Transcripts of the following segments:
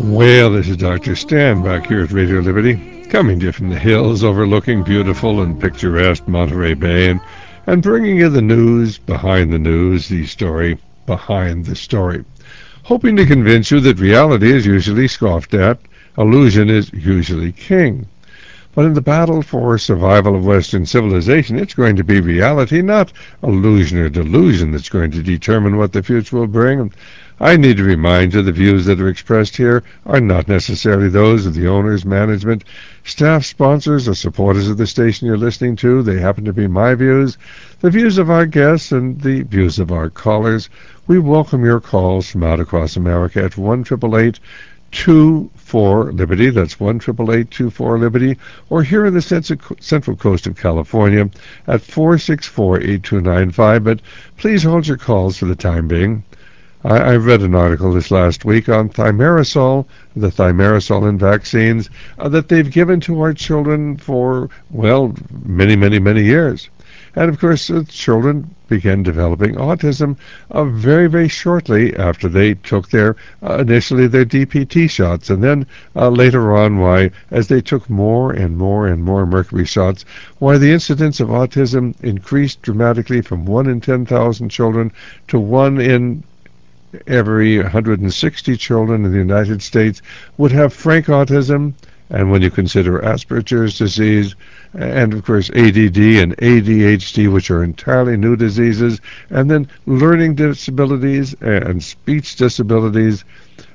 Well, this is Dr. Stan back here at Radio Liberty, coming to you from the hills overlooking beautiful and picturesque Monterey Bay, and bringing you the news behind the news, the story behind the story. Hoping to convince you that reality is usually scoffed at, illusion is usually king. But in the battle for survival of Western civilization, it's going to be reality, not illusion or delusion, that's going to determine what the future will bring. I need to remind you the views that are expressed here are not necessarily those of the owners, management, staff, sponsors, or supporters of the station you're listening to. They happen to be my views, the views of our guests, and the views of our callers. We welcome your calls from out across America at 1-888-24-LIBERTY. That's 1-888-24-LIBERTY. Or here in the Central Coast of California at 464-8295. But please hold your calls for the time being. I read an article this last week on thimerosal, the thimerosal vaccines that they've given to our children for, well, many, many, many years. And of course, children began developing autism very, very shortly after they took their initially their DPT shots, and then later on, as they took more and more and more mercury shots, the incidence of autism increased dramatically from 1 in 10,000 children to 1 in every 160 children in the United States would have frank autism. And when you consider Asperger's disease, and of course ADD and ADHD, which are entirely new diseases, and then learning disabilities and speech disabilities,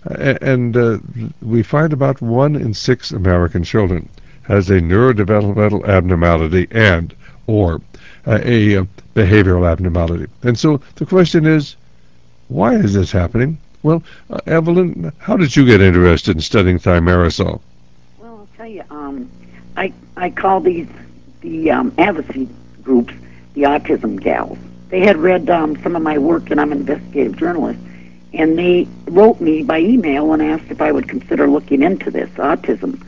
we find about 1 in 6 American children has a neurodevelopmental abnormality and or a behavioral abnormality. And so the question is, why is this happening? Well, Evelyn, how did you get interested in studying thimerosal? Well, I'll tell you, I call these the advocacy groups the autism gals. They had read some of my work, and I'm an investigative journalist, and they wrote me by email and asked if I would consider looking into this autism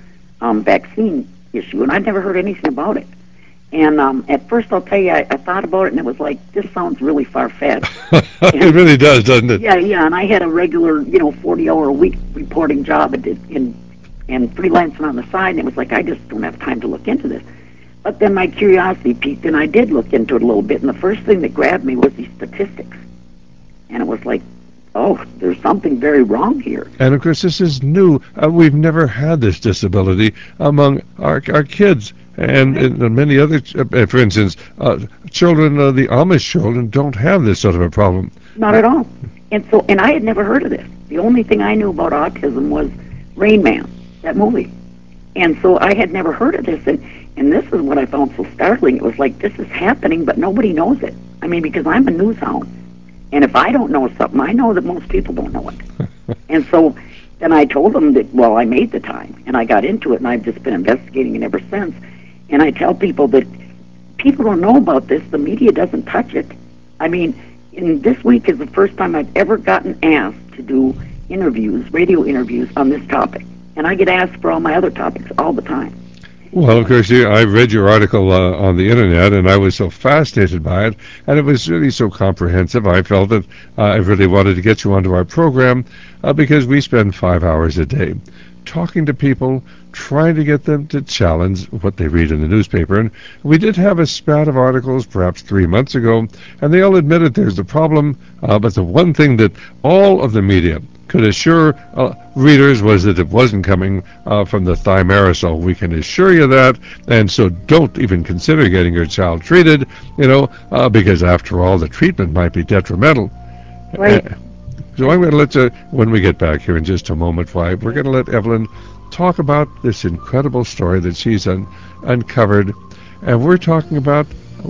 vaccine issue, and I'd never heard anything about it. And at first, I'll tell you, I thought about it, and it was like, this sounds really far-fetched. It really does, doesn't it? Yeah, and I had a regular, 40-hour-a-week reporting job and freelancing on the side, and it was like, I just don't have time to look into this. But then my curiosity piqued, and I did look into it a little bit, and the first thing that grabbed me was these statistics. And it was like, oh, there's something very wrong here. And of course, this is new. We've never had this disability among our kids. And many other, for instance, children, the Amish children, don't have this sort of a problem. Not at all. And I had never heard of this. The only thing I knew about autism was Rain Man, that movie. And so I had never heard of this. And this is what I found so startling. It was like, this is happening, but nobody knows it. I mean, because I'm a news hound. And if I don't know something, I know that most people don't know it. And so then I told them that, well, I made the time, and I got into it, and I've just been investigating it ever since. And I tell people that people don't know about this. The media doesn't touch it. I mean, this week is the first time I've ever gotten asked to do interviews, radio interviews on this topic. And I get asked for all my other topics all the time. Well, of course, I read your article on the Internet, and I was so fascinated by it, and it was really so comprehensive. I felt that I really wanted to get you onto our program because we spend 5 hours a day talking to people, trying to get them to challenge what they read in the newspaper. And we did have a spat of articles perhaps 3 months ago, and they all admitted there's a problem, but the one thing that all of the media could assure readers was that it wasn't coming from the thimerosal. We can assure you that, and so don't even consider getting your child treated, because after all, the treatment might be detrimental. Right. So I'm going to let you, when we get back here in just a moment, we're going to let Evelyn talk about this incredible story that she's uncovered, and we're talking about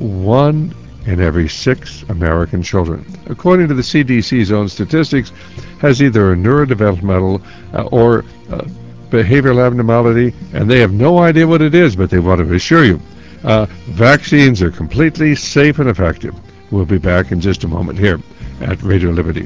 1 in every 6 American children, according to the CDC's own statistics, has either a neurodevelopmental or behavioral abnormality, and they have no idea what it is, but they want to assure you vaccines are completely safe and effective. We'll be back in just a moment here at Radio Liberty.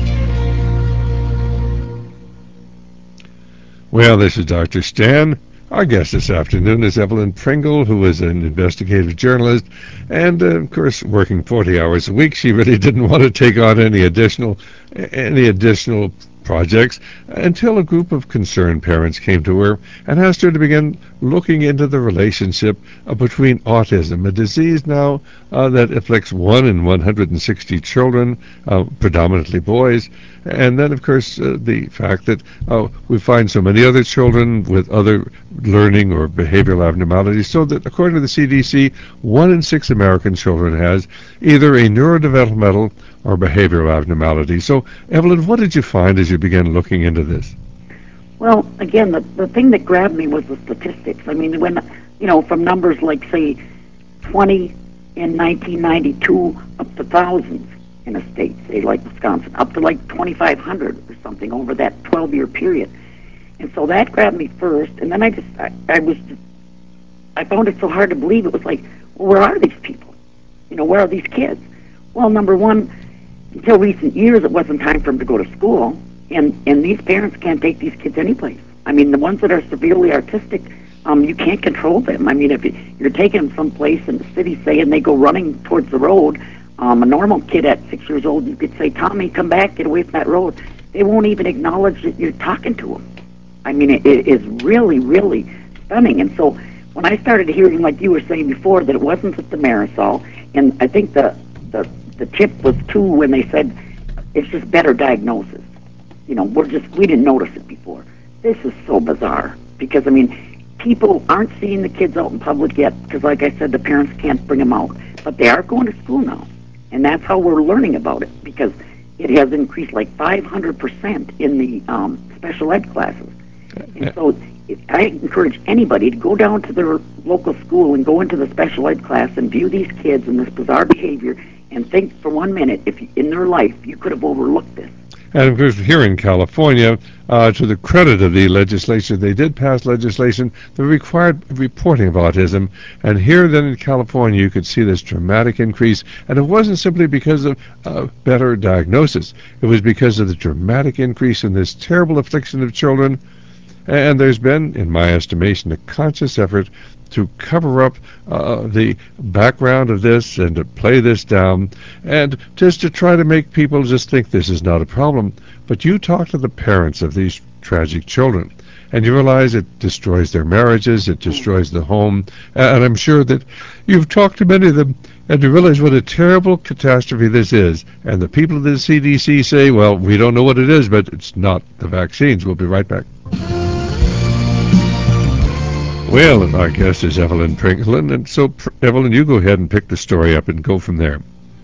Well, this is Dr. Stan. Our guest this afternoon is Evelyn Pringle, who is an investigative journalist, and of course, working 40 hours a week. She really didn't want to take on any additional projects until a group of concerned parents came to her and asked her to begin looking into the relationship between autism, a disease now that afflicts 1 in 160 children, predominantly boys, and then, of course, the fact that we find so many other children with other learning or behavioral abnormalities, so that according to the CDC, 1 in 6 American children has either a neurodevelopmental or behavioral abnormality. So, Evelyn, what did you find as you began looking into this? Well, again, the thing that grabbed me was the statistics. I mean, when, from numbers like, say, 20 in 1992 up to thousands in a state, say like Wisconsin, up to like 2,500 or something over that 12-year period. And so that grabbed me first, and then I found it so hard to believe. It was like, well, where are these people? Where are these kids? Well, number one, until recent years, it wasn't time for them to go to school, and these parents can't take these kids anyplace. I mean, the ones that are severely autistic, you can't control them. I mean, if you're taking them someplace in the city, say, and they go running towards the road, a normal kid at 6 years old, you could say, Tommy, come back, get away from that road. They won't even acknowledge that you're talking to them. I mean, it is really, really stunning. And so when I started hearing, like you were saying before, that it wasn't just the Marisol, and I think the tip was too when they said it's just better diagnosis. We didn't notice it before. This is so bizarre because, I mean, people aren't seeing the kids out in public yet because, like I said, the parents can't bring them out. But they are going to school now, and that's how we're learning about it because it has increased like 500% in the special ed classes. And so I encourage anybody to go down to their local school and go into the special ed class and view these kids and this bizarre behavior and think for 1 minute if in their life you could have overlooked this. And of course, here in California, to the credit of the legislature, they did pass legislation that required reporting of autism. And here then in California, you could see this dramatic increase. And it wasn't simply because of better diagnosis. It was because of the dramatic increase in this terrible affliction of children. And there's been, in my estimation, a conscious effort to cover up the background of this and to play this down and just to try to make people just think this is not a problem. But you talk to the parents of these tragic children and you realize it destroys their marriages, it destroys the home, and I'm sure that you've talked to many of them and you realize what a terrible catastrophe this is. And the people at the CDC say, well, we don't know what it is, but it's not the vaccines. We'll be right back. Well, and our guest is Evelyn Pringle, and so, Evelyn, you go ahead and pick the story up and go from there.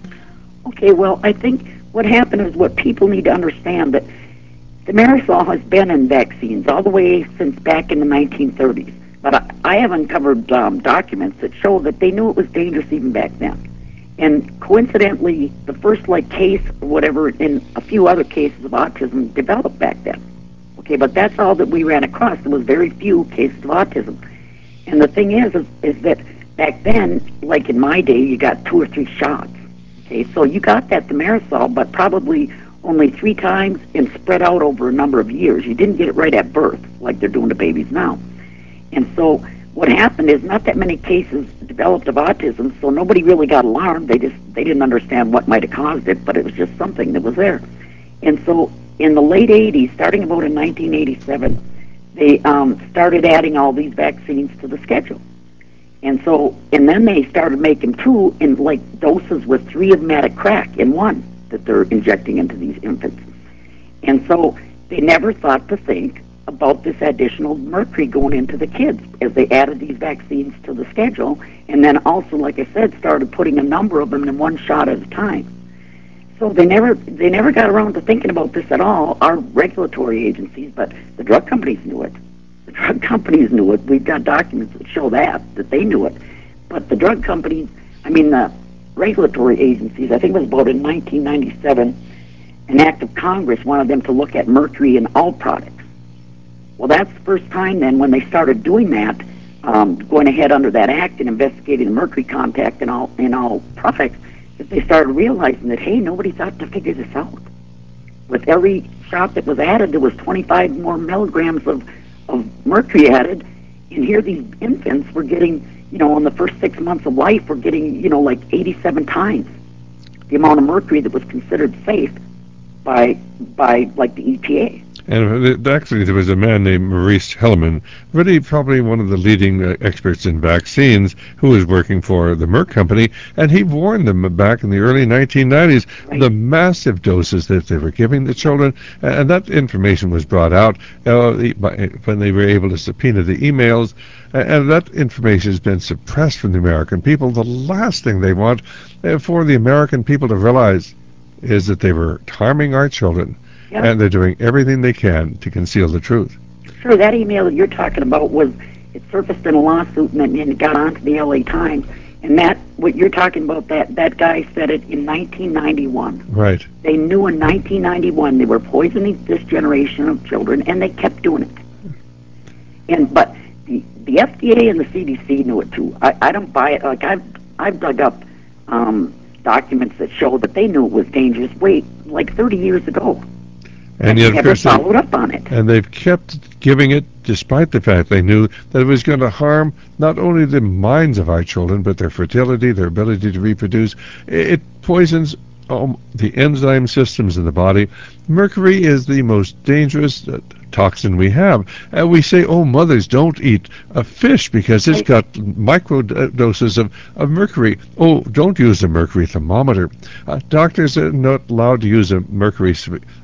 Okay, well, I think what happened is what people need to understand, that the Marisol has been in vaccines all the way since back in the 1930s. But I have uncovered documents that show that they knew it was dangerous even back then. And coincidentally, the first case or whatever in a few other cases of autism developed back then. Okay, but that's all that we ran across. There was very few cases of autism. And the thing is that back then, like in my day, you got 2 or 3 shots. Okay, so you got the Marisol, but probably only 3 times and spread out over a number of years. You didn't get it right at birth, like they're doing to babies now. And so what happened is not that many cases developed of autism, so nobody really got alarmed. They didn't understand what might have caused it, but it was just something that was there. And so in the late 80s, starting about in 1987, they started adding all these vaccines to the schedule. And then they started making 2 in doses with 3 of Matacrack in 1 that they're injecting into these infants. And so they never thought to think about this additional mercury going into the kids as they added these vaccines to the schedule, and then also, like I said, started putting a number of them in 1 shot at a time. So they never got around to thinking about this at all, our regulatory agencies, but the drug companies knew it. The drug companies knew it. We've got documents that show that they knew it. But the drug companies, the regulatory agencies, I think it was about in 1997, an act of Congress wanted them to look at mercury in all products. Well, that's the first time then when they started doing that, going ahead under that act and investigating the mercury content in all products, that they started realizing that, hey, nobody thought to figure this out. With every shot that was added, there was 25 more milligrams of mercury added, And here these infants were getting, in the first 6 months of life, were getting, like 87 times the amount of mercury that was considered safe by like the EPA. And actually, there was a man named Maurice Helleman, really probably one of the leading experts in vaccines, who was working for the Merck company, and he warned them back in the early 1990s the massive doses that they were giving the children, and that information was brought out when they were able to subpoena the emails, and that information has been suppressed from the American people. The last thing they want for the American people to realize is that they were harming our children. Yep. And they're doing everything they can to conceal the truth. Sure, that email that you're talking about it surfaced in a lawsuit and it got onto the LA Times. And what you're talking about, that guy said it in 1991. Right. They knew in 1991 they were poisoning this generation of children, and they kept doing it. But the FDA and the CDC knew it too. I don't buy it. Like I've dug up documents that show that they knew it was dangerous. Like 30 years ago. And yet, never followed up on it. And they've kept giving it, despite the fact they knew that it was going to harm not only the minds of our children, but their fertility, their ability to reproduce. It poisons the enzyme systems in the body. Mercury is the most dangerous toxin we have. And we say, mothers, don't eat a fish because it's got micro doses of mercury. Don't use a mercury thermometer. Doctors are not allowed to use a mercury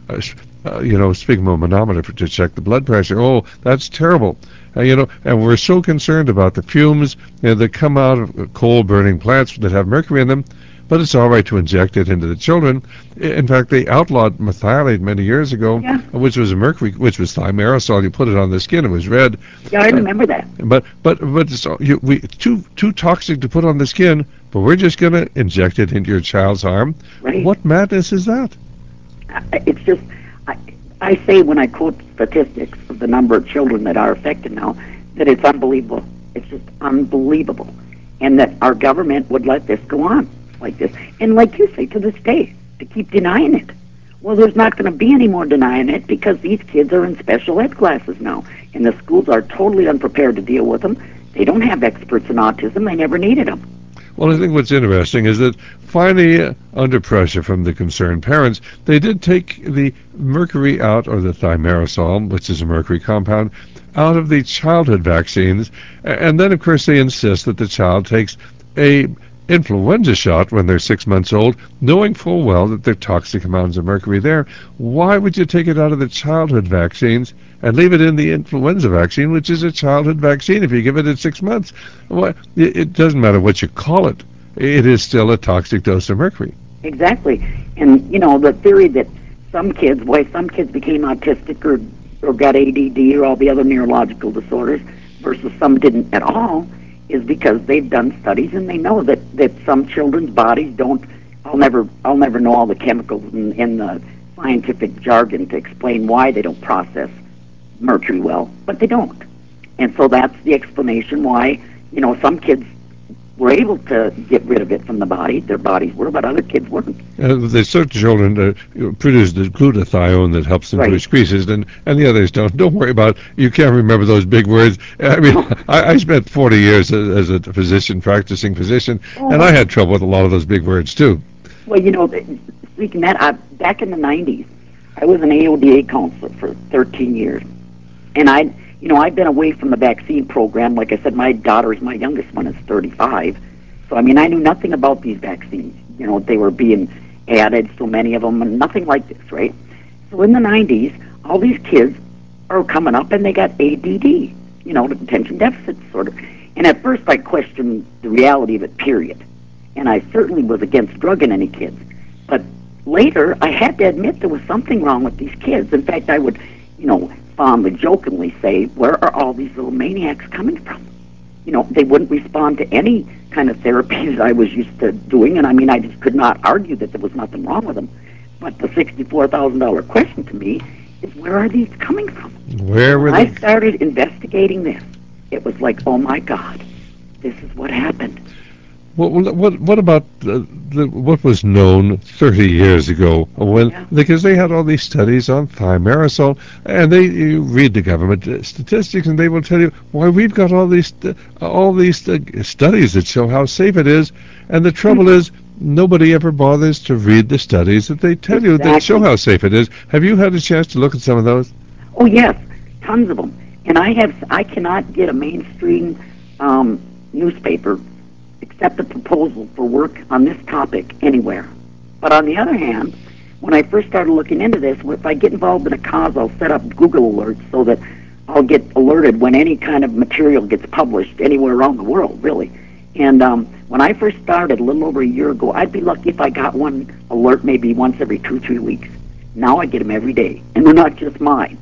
sphygmomanometer to check the blood pressure. That's terrible. And we're so concerned about the fumes that come out of coal-burning plants that have mercury in them, but it's all right to inject it into the children. In fact, they outlawed methylate many years ago, which was thimerosal. You put it on the skin; it was red. Yeah, I remember that. But it's too toxic to put on the skin. But we're just going to inject it into your child's arm. Right. What madness is that? It's just. I say when I quote statistics of the number of children that are affected now, that it's unbelievable. It's just unbelievable. And that our government would let this go on like this. And like you say, to this day, to keep denying it. Well, there's not going to be any more denying it because these kids are in special ed classes now. And the schools are totally unprepared to deal with them. They don't have experts in autism. They never needed them. Well, I think what's interesting is that finally, under pressure from the concerned parents, they did take the mercury out, or the thimerosal, which is a mercury compound, out of the childhood vaccines. And then, of course, they insist that the child takes a influenza shot when they're 6 months old, knowing full well that there are toxic amounts of mercury there. Why would you take it out of the childhood vaccines and leave it in the influenza vaccine, which is a childhood vaccine if you give it at 6 months? Well, it doesn't matter what you call it. It is still a toxic dose of mercury. Exactly. And, the theory that some kids became autistic or got ADD or all the other neurological disorders versus some didn't at all is because they've done studies and they know that some children's bodies don't. I'll never know all the chemicals in the scientific jargon to explain why they don't process mercury well, but they don't. And so that's the explanation why, some kids were able to get rid of it from the body, their bodies were, but other kids weren't. There's certain children produce the glutathione that helps them to excretions, and the others don't. Don't worry about it. You can't remember those big words. I mean, I spent 40 years as a practicing physician, and I had trouble with a lot of those big words, too. Well, speaking of that, back in the 90s, I was an AODA counselor for 13 years, and I'd been away from the vaccine program. Like I said, my youngest one is 35. So, I knew nothing about these vaccines. They were being added, so many of them, and nothing like this, right? So in the 90s, all these kids are coming up and they got ADD, the attention deficit disorder. And at first I questioned the reality of it, period. And I certainly was against drugging any kids. But later, I had to admit there was something wrong with these kids. In fact, I would, fondly, jokingly say, where are all these little maniacs coming from? They wouldn't respond to any kind of therapies I was used to doing, and I just could not argue that there was nothing wrong with them. But the $64,000 question to me is, where are these coming from? Where were they? I started investigating this. It was like, oh my God, this is what happened. What about what was known 30 years ago when because they had all these studies on thimerosal, and you read the government statistics and they will tell you why we've got all these studies that show how safe it is, and the trouble is nobody ever bothers to read the studies that they tell you that show how safe it is. Have you had a chance to look at some of those? Oh yes, tons of them. And I cannot get a mainstream newspaper accept a proposal for work on this topic anywhere. But on the other hand, when I first started looking into this, if I get involved in a cause, I'll set up Google alerts so that I'll get alerted when any kind of material gets published anywhere around the world, really. And when I first started a little over a year ago, I'd be lucky if I got one alert maybe once every 2-3 weeks. Now I get them every day, and they're not just mine.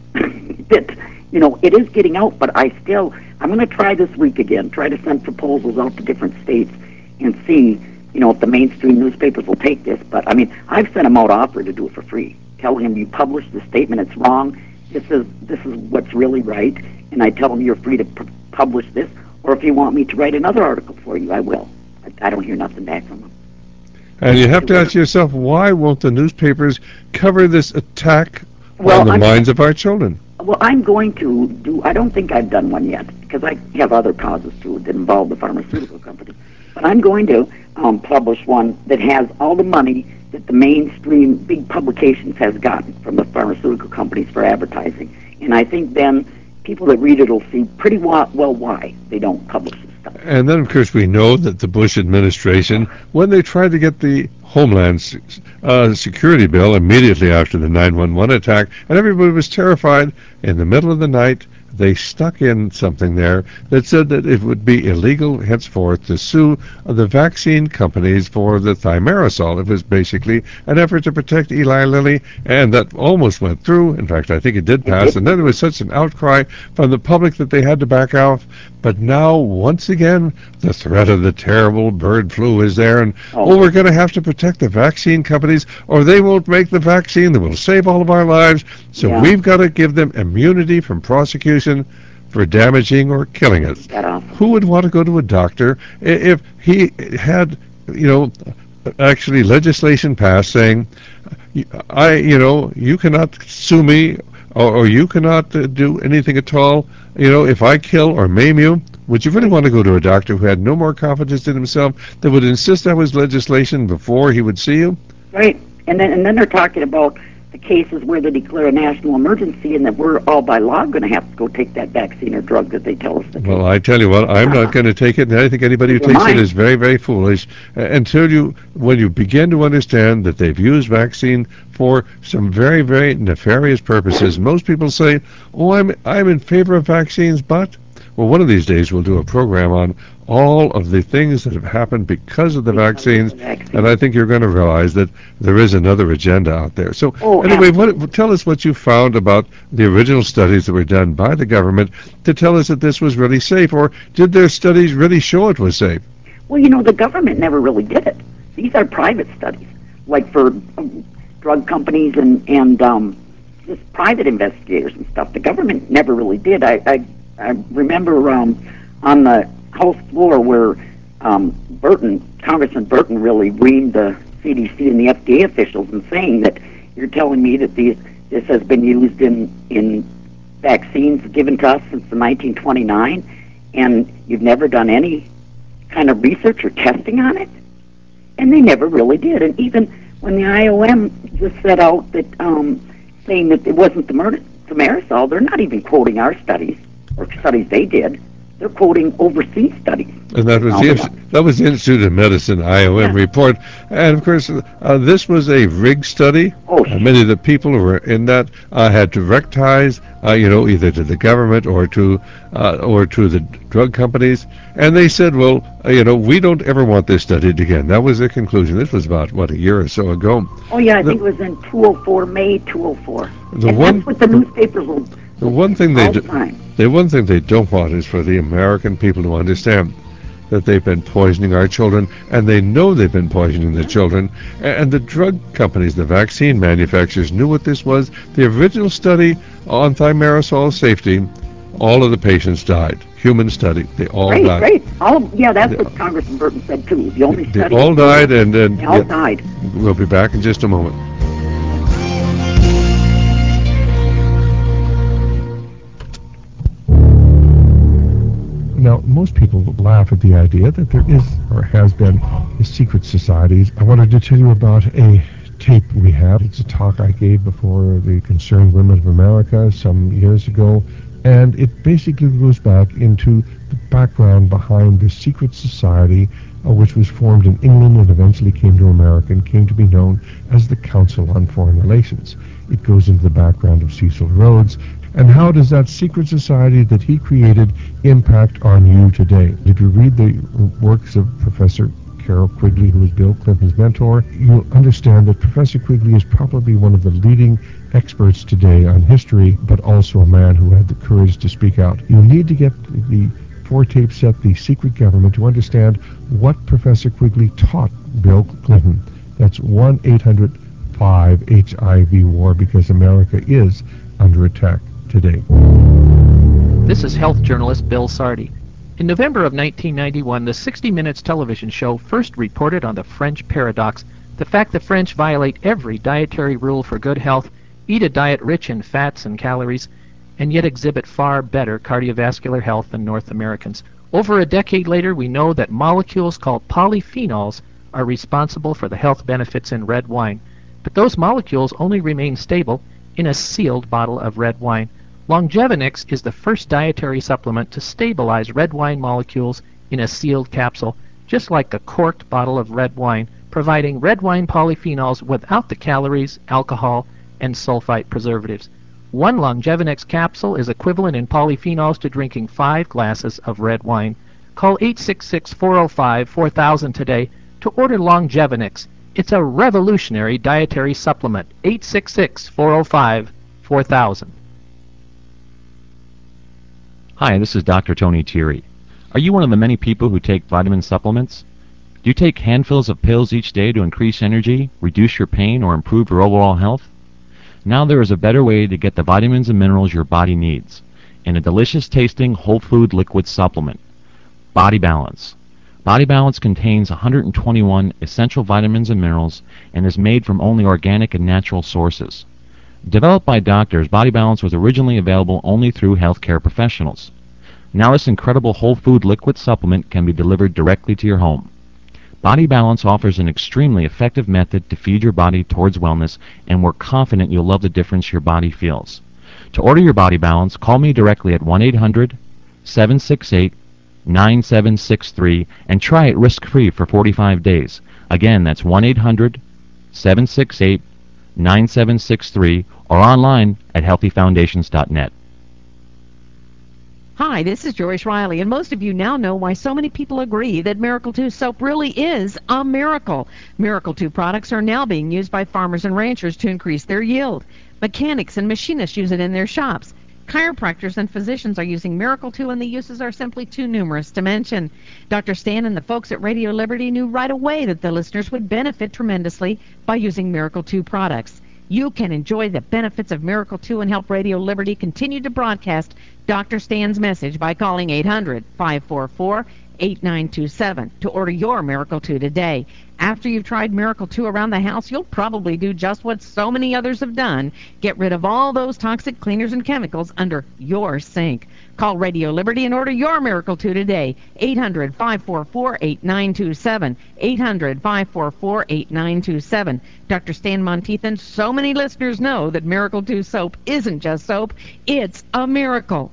It is getting out, but I'm going to try this week again, try to send proposals out to different states and see, if the mainstream newspapers will take this. But, I've sent them out offer to do it for free, telling them you published the statement, it's wrong, this is what's really right, and I tell them you're free to publish this, or if you want me to write another article for you, I will. I don't hear nothing back from them. And you have to ask yourself, why won't the newspapers cover this attack on the minds of our children? Well, I'm going to do, I don't think I've done one yet, because I have other causes too that involve the pharmaceutical company. But I'm going to publish one that has all the money that the mainstream big publications has gotten from the pharmaceutical companies for advertising. And I think then people that read it will see pretty well why they don't publish this stuff. And then, of course, we know that the Bush administration, when they tried to get the Homeland Security bill immediately after the 9/11 attack, and everybody was terrified, in the middle of the night, they stuck in something there that said that it would be illegal henceforth to sue the vaccine companies for the thimerosal. It was basically an effort to protect Eli Lilly, and that almost went through. In fact, I think it did pass, and then there was such an outcry from the public that they had to back off. But now, once again, the threat of the terrible bird flu is there, and we're going to have to protect the vaccine companies, or they won't make the vaccine that will save all of our lives. So we've got to give them immunity from prosecution for damaging or killing us. Who would want to go to a doctor if he had, actually legislation passed saying, you cannot sue me or you cannot do anything at all, if I kill or maim you? Would you really want to go to a doctor who had no more confidence in himself that would insist that was legislation before he would see you? Right. And then they're talking about the cases where they declare a national emergency and that we're all by law going to have to go take that vaccine or drug that they tell us to take. Well, I tell you what, I'm not going to take it, and I think anybody who takes it is very, very foolish when you begin to understand that they've used vaccine for some very, very nefarious purposes. Most people say, I'm in favor of vaccines, but... Well, one of these days we'll do a program on all of the things that have happened because of the vaccines, and I think you're going to realize that there is another agenda out there. So anyway, tell us what you found about the original studies that were done by the government to tell us that this was really safe, or did their studies really show it was safe? Well, the government never really did it. These are private studies, like for drug companies and just private investigators and stuff. The government never really did. I remember on the House floor where Congressman Burton really reamed the CDC and the FDA officials in saying that you're telling me that this has been used in vaccines given to us since the 1929, and you've never done any kind of research or testing on it? And they never really did. And even when the IOM just set out that saying that it wasn't the thimerosal, they're not even quoting our studies or studies they did. They're quoting overseas studies. And that was the Institute of Medicine IOM report. And, of course, this was a rigged study. Many of the people who were in that had direct ties, either to the government or to the drug companies. And they said, well, we don't ever want this studied again. That was their conclusion. This was about, a year or so ago. Oh, yeah, I think it was in May 2004. That's what the newspapers will... The one thing they don't want is for the American people to understand that they've been poisoning our children, and they know they've been poisoning the children. And the drug companies, the vaccine manufacturers, knew what this was. The original study on thimerosal safety, all of the patients died. human study. They all Great, died. great. That's what Congressman Burton said too. The only They study. all died, and then They all died. We'll be back in just a moment. Now, most people laugh at the idea that there is or has been a secret society. I wanted to tell you about a tape we have. It's a talk I gave before the Concerned Women of America some years ago, and it basically goes back into the background behind the secret society which was formed in England and eventually came to America and came to be known as the Council on Foreign Relations. It goes into the background of Cecil Rhodes, and how does that secret society that he created impact on you today? If you read the works of Professor Carroll Quigley, who was Bill Clinton's mentor, you'll understand that Professor Quigley is probably one of the leading experts today on history, but also a man who had the courage to speak out. You need to get the 4-tape set, The Secret Government, to understand what Professor Quigley taught Bill Clinton. That's 1-800-5-HIV-WAR, because America is under attack today. This is health journalist Bill Sardi. In November of 1991, the 60 Minutes television show first reported on the French paradox, the fact the French violate every dietary rule for good health, eat a diet rich in fats and calories, and yet exhibit far better cardiovascular health than North Americans. Over a decade later, we know that molecules called polyphenols are responsible for the health benefits in red wine. But those molecules only remain stable in a sealed bottle of red wine. Longevinix is the first dietary supplement to stabilize red wine molecules in a sealed capsule, just like a corked bottle of red wine, providing red wine polyphenols without the calories, alcohol, and sulfite preservatives. One Longevinix capsule is equivalent in polyphenols to drinking 5 glasses of red wine. Call 866-405-4000 today to order Longevinix. It's a revolutionary dietary supplement. 866-405-4000. Hi, this is Dr. Tony Thierry. Are you one of the many people who take vitamin supplements? Do you take handfuls of pills each day to increase energy, reduce your pain, or improve your overall health? Now there is a better way to get the vitamins and minerals your body needs in a delicious tasting whole food liquid supplement. Body Balance. Body Balance contains 121 essential vitamins and minerals and is made from only organic and natural sources. Developed by doctors, Body Balance was originally available only through healthcare professionals. Now this incredible whole food liquid supplement can be delivered directly to your home. Body Balance offers an extremely effective method to feed your body towards wellness, and we're confident you'll love the difference your body feels. To order your Body Balance, call me directly at 1-800-768-9763 and try it risk-free for 45 days. Again, that's 1-800-768-9763 or online at healthyfoundations.net. Hi, this is Joyce Riley, and most of you now know why so many people agree that Miracle 2 soap really is a miracle. Miracle 2 products are now being used by farmers and ranchers to increase their yield. Mechanics and machinists use it in their shops. Chiropractors and physicians are using Miracle 2, and the uses are simply too numerous to mention. Dr. Stan and the folks at Radio Liberty knew right away that the listeners would benefit tremendously by using Miracle 2 products. You can enjoy the benefits of Miracle 2 and help Radio Liberty continue to broadcast Dr. Stan's message by calling 800-544-8927 to order your Miracle 2 today. After you've tried Miracle 2 around the house, you'll probably do just what so many others have done. Get rid of all those toxic cleaners and chemicals under your sink. Call Radio Liberty and order your Miracle 2 today. 800-544-8927. 800-544-8927. Dr. Stan Monteith, so many listeners know that Miracle 2 soap isn't just soap, it's a miracle.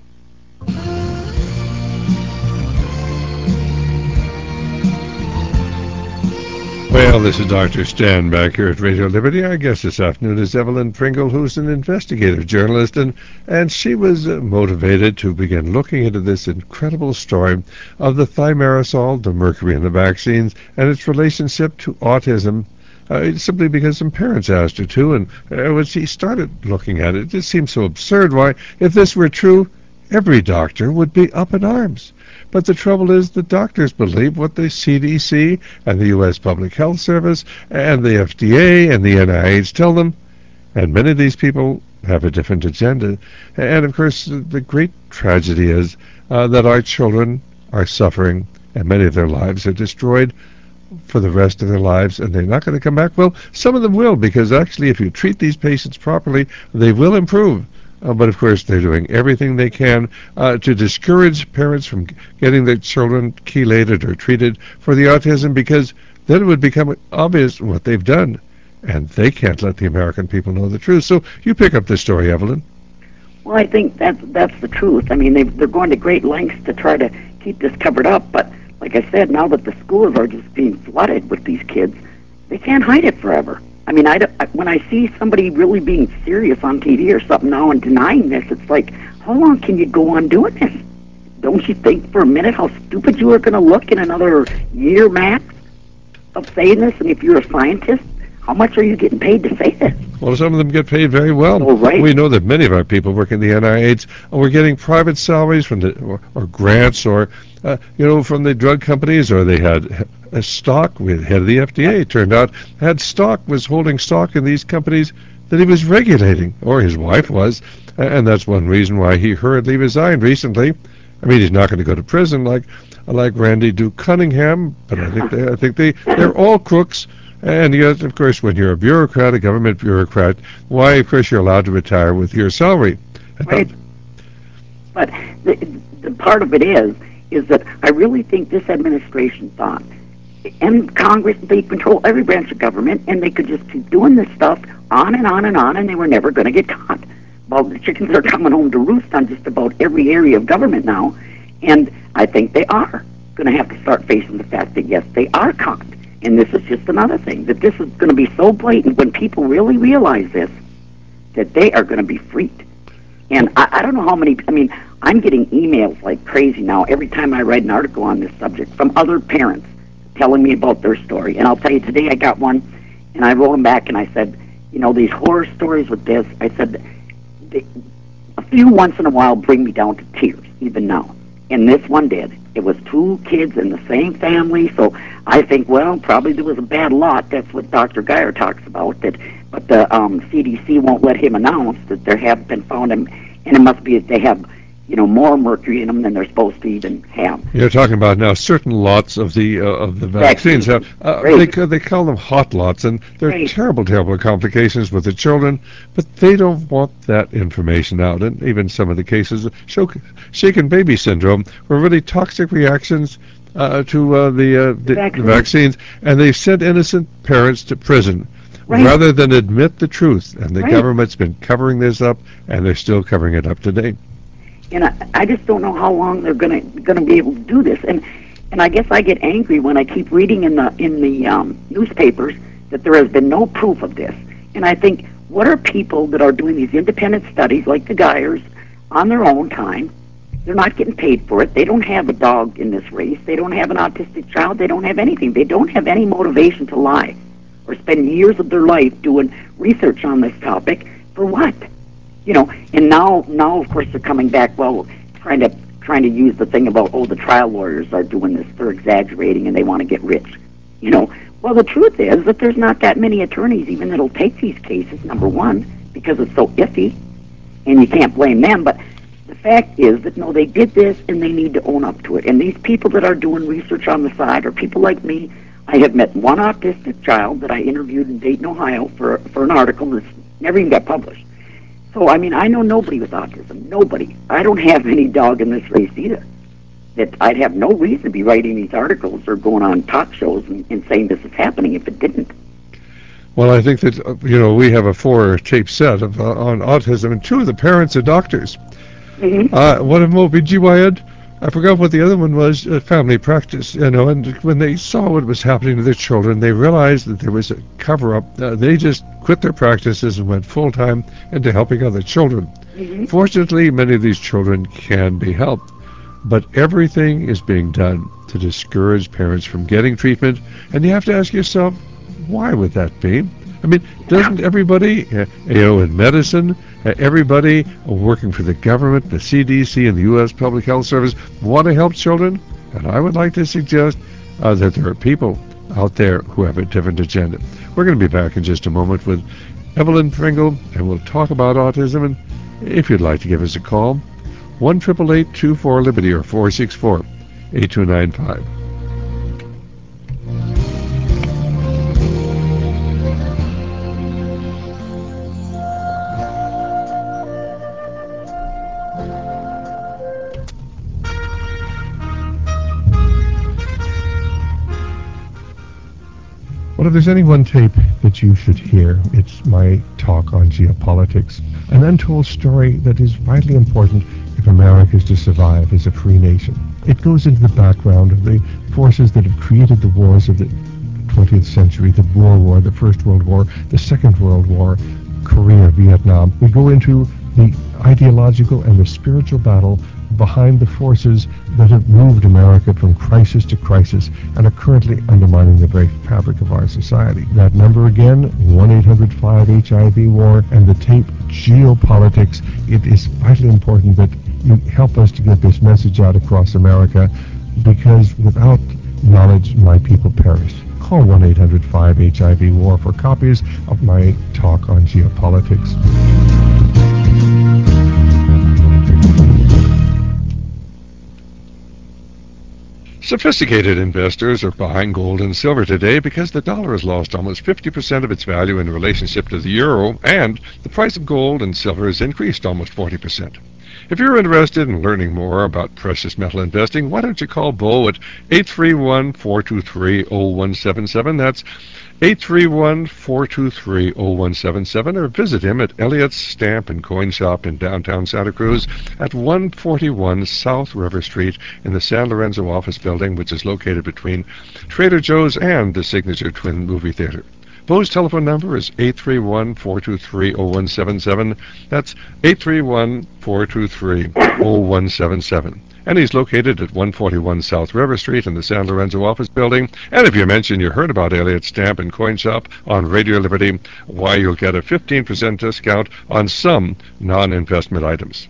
Well, this is Dr. Stan back here at Radio Liberty. Our guest this afternoon is Evelyn Pringle, who's an investigative journalist, and she was motivated to begin looking into this incredible story of the thimerosal, the mercury in the vaccines, and its relationship to autism, simply because some parents asked her to, and when she started looking at it, it just seemed so absurd. Why, if this were true, every doctor would be up in arms. But the trouble is the doctors believe what the CDC and the U.S. Public Health Service and the FDA and the NIH tell them, and many of these people have a different agenda. And of course, the great tragedy is that our children are suffering, and many of their lives are destroyed for the rest of their lives, and they're not going to come back. Well, some of them will, because actually if you treat these patients properly, they will improve. But of course, they're doing everything they can to discourage parents from getting their children chelated or treated for the autism, because then it would become obvious what they've done, and they can't let the American people know the truth. So you pick up this story, Evelyn. Well, I think that's the truth. I mean, they're going to great lengths to try to keep this covered up, but like I said, now that the schools are just being flooded with these kids, they can't hide it forever. I mean, when I see somebody really being serious on TV or something now and denying this, it's like, how long can you go on doing this? Don't you think for a minute how stupid you are going to look in another year max of saying this? And if you're a scientist, how much are you getting paid to say this? Well, some of them get paid very well. Oh, right. We know that many of our people work in the NIH are getting private salaries from or grants or from the drug companies, or they had a stock. We had head of the FDA. It turned out was holding stock in these companies that he was regulating, or his wife was, and that's one reason why he hurriedly resigned recently. I mean, he's not going to go to prison like Randy Duke Cunningham, but I think they're all crooks. And yet, of course, when you're a bureaucrat, a government bureaucrat, why, of course, you're allowed to retire with your salary. Right. But the part of it is that I really think this administration thought, and Congress, they control every branch of government, and they could just keep doing this stuff on and on and on, and they were never going to get caught. Well, the chickens are coming home to roost on just about every area of government now, and I think they are going to have to start facing the fact that, yes, they are caught. And this is just another thing, that this is going to be so blatant when people really realize this, that they are going to be freaked. And I don't know how many, I'm getting emails like crazy now every time I write an article on this subject from other parents telling me about their story. And I'll tell you, today I got one, and I wrote them back, and I said, these horror stories with this, I said, a few once in a while bring me down to tears, even now. And this one did. It was two kids in the same family, so I think, well, probably there was a bad lot. That's what Dr. Geyer talks about. But the CDC won't let him announce that there have been found, and it must be that they have, more mercury in them than they're supposed to even have. You're talking about now certain lots of the vaccines. They call them hot lots, and they're terrible complications with the children. But they don't want that information out. And even some of the cases of shaken baby syndrome were really toxic reactions to the vaccines, and they've sent innocent parents to prison. Right. Rather than admit the truth. And the government's been covering this up, and they're still covering it up today. And I just don't know how long they're going to be able to do this. And I guess I get angry when I keep reading in the newspapers that there has been no proof of this. And I think, what are people that are doing these independent studies, like the Geyers, on their own time? They're not getting paid for it. They don't have a dog in this race. They don't have an autistic child. They don't have anything. They don't have any motivation to lie or spend years of their life doing research on this topic for what? And now of course they're coming back, well, trying to use the thing about, the trial lawyers are doing this, they're exaggerating and they want to get rich. Well, the truth is that there's not that many attorneys even that'll take these cases, number one, because it's so iffy, and you can't blame them, but the fact is that, no, they did this and they need to own up to it. And these people that are doing research on the side are people like me. I have met one autistic child that I interviewed in Dayton, Ohio for an article that's never even got published. So, I know nobody with autism. Nobody. I don't have any dog in this race either. That I'd have no reason to be writing these articles or going on talk shows and saying this is happening if it didn't. Well, I think that, we have a 4-tape set of on autism, and 2 of the parents are doctors. Mm-hmm. One of them OB-GYN. I forgot what the other one was, family practice, and when they saw what was happening to their children, they realized that there was a cover-up. They just quit their practices and went full-time into helping other children. Mm-hmm. Fortunately, many of these children can be helped, but everything is being done to discourage parents from getting treatment, and you have to ask yourself, why would that be? Doesn't everybody, in medicine, everybody working for the government, the CDC, and the U.S. Public Health Service want to help children? And I would like to suggest that there are people out there who have a different agenda. We're going to be back in just a moment with Evelyn Pringle, and we'll talk about autism. And if you'd like to give us a call, 1-888-24-LIBERTY or 464-8295. Well, if there's any one tape that you should hear, it's my talk on geopolitics, an untold story that is vitally important if America is to survive as a free nation. It goes into the background of the forces that have created the wars of the 20th century, the Boer War, the First World War, the Second World War, Korea, Vietnam. We go into the ideological and the spiritual battle behind the forces that have moved America from crisis to crisis and are currently undermining the very fabric of our society. That number again, 1-800-5-HIV-WAR, and the tape Geopolitics. It is vitally important that you help us to get this message out across America, because without knowledge, my people perish. Call 1-800-5-HIV-WAR for copies of my talk on geopolitics. Sophisticated investors are buying gold and silver today because the dollar has lost almost 50% of its value in relationship to the euro, and the price of gold and silver has increased almost 40%. If you're interested in learning more about precious metal investing, why don't you call Bo at 831-423-0177. That's 831-423-0177, or visit him at Elliott's Stamp and Coin Shop in downtown Santa Cruz at 141 South River Street in the San Lorenzo office building, which is located between Trader Joe's and the Signature Twin Movie Theater. Bo's telephone number is 831-423-0177. That's 831-423-0177. And he's located at 141 South River Street in the San Lorenzo office building. And if you mention you heard about Elliott Stamp and Coin Shop on Radio Liberty, why, you'll get a 15% discount on some non-investment items.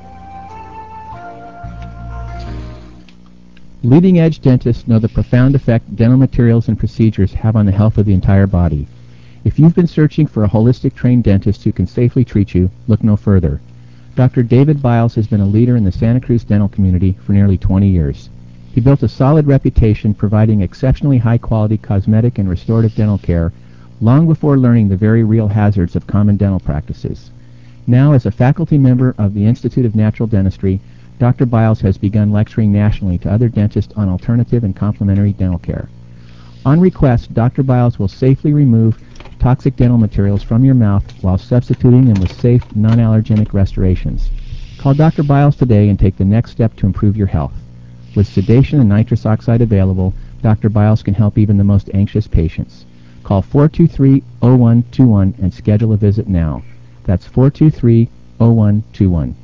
Leading-edge dentists know the profound effect dental materials and procedures have on the health of the entire body. If you've been searching for a holistic trained dentist who can safely treat you, look no further. Dr. David Biles has been a leader in the Santa Cruz dental community for nearly 20 years. He built a solid reputation providing exceptionally high-quality cosmetic and restorative dental care long before learning the very real hazards of common dental practices. Now, as a faculty member of the Institute of Natural Dentistry, Dr. Biles has begun lecturing nationally to other dentists on alternative and complementary dental care. On request, Dr. Biles will safely remove toxic dental materials from your mouth while substituting them with safe, non-allergenic restorations. Call Dr. Biles today and take the next step to improve your health. With sedation and nitrous oxide available, Dr. Biles can help even the most anxious patients. Call 423-0121 and schedule a visit now. That's 423-0121.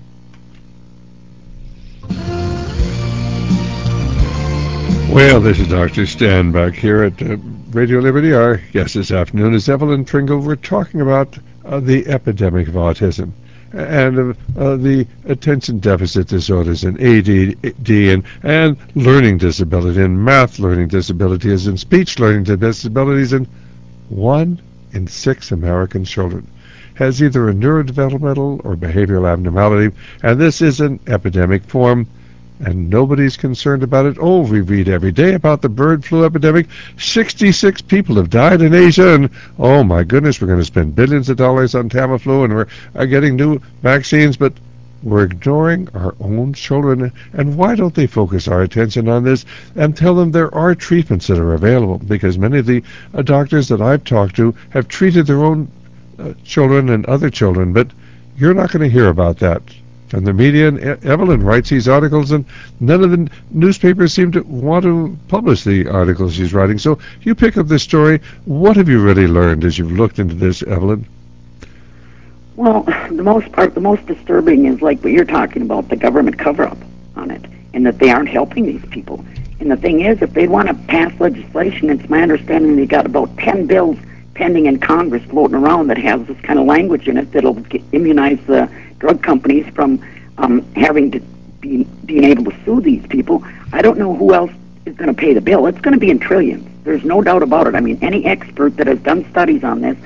Well, this is Dr. Stan back here at Radio Liberty. Our guest this afternoon is Evelyn Pringle. We're talking about the epidemic of autism and the attention deficit disorders and ADD and learning disability and math learning disabilities and speech learning disabilities. And 1 in 6 American children has either a neurodevelopmental or behavioral abnormality, and this is an epidemic form. And nobody's concerned about it. Oh, we read every day about the bird flu epidemic. 66 people have died in Asia, and oh my goodness, we're going to spend billions of dollars on Tamiflu, and we're getting new vaccines, but we're ignoring our own children. And why don't they focus our attention on this and tell them there are treatments that are available? Because many of the doctors that I've talked to have treated their own children and other children, but you're not going to hear about that from the media. And Evelyn writes these articles, and none of the newspapers seem to want to publish the articles she's writing. So you pick up this story. What have you really learned as you've looked into this, Evelyn? Well, the most disturbing is like what you're talking about, the government cover-up on it, and that they aren't helping these people. And the thing is, if they want to pass legislation, it's my understanding they got about 10 bills pending in Congress floating around that has this kind of language in it that'll immunize the drug companies from having to being able to sue these people. I don't know who else is going to pay the bill. It's going to be in trillions. There's no doubt about it. I mean, any expert that has done studies on this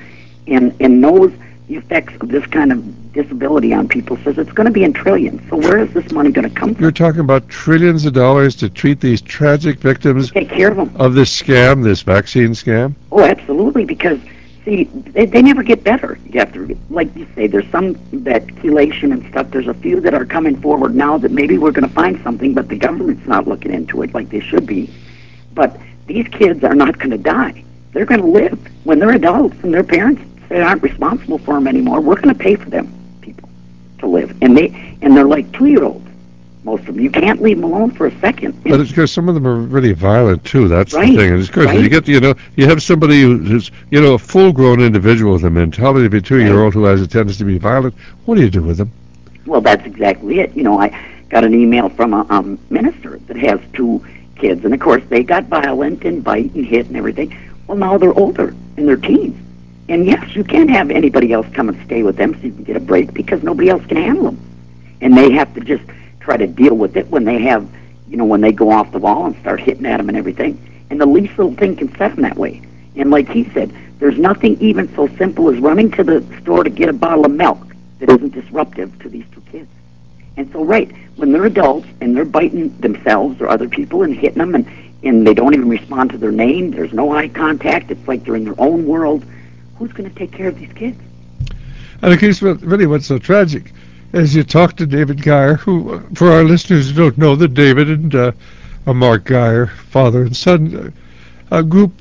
and knows the effects of this kind of disability on people, says it's going to be in trillions. So where is this money going to come from? You're talking about trillions of dollars to treat these tragic victims Take care of them. of this scam, this vaccine scam? Oh, absolutely, because, see, they never get better. You have to, like you say, there's some, that chelation and stuff, there's a few that are coming forward now that maybe we're going to find something, but the government's not looking into it like they should be. But these kids are not going to die. They're going to live. When they're adults and their parents say aren't responsible for them anymore, we're going to pay for them, people, to live. And they're like 2-year-olds, most of them. You can't leave them alone for a second. But it's because some of them are really violent too. That's Right, the thing. And it's because right. you get, you have somebody who's, a full-grown individual with a mentality of a 2-year-old who has a tendency to be violent. What do you do with them? Well, that's exactly it. I got an email from a minister that has 2 kids, and of course they got violent and bite and hit and everything. Well, now they're older in their teens, and yes, you can't have anybody else come and stay with them so you can get a break, because nobody else can handle them, and they have to just try to deal with it when they have, when they go off the wall and start hitting at them and everything. And the least little thing can set them that way. And like he said, there's nothing even so simple as running to the store to get a bottle of milk that isn't disruptive to these 2 kids. And so, right, when they're adults and they're biting themselves or other people and hitting them, and they don't even respond to their name, there's no eye contact, it's like they're in their own world, who's going to take care of these kids? And of course, really what's so tragic, as you talk to David Geyer, who, for our listeners who don't know, that David and Mark Geyer, father and son, group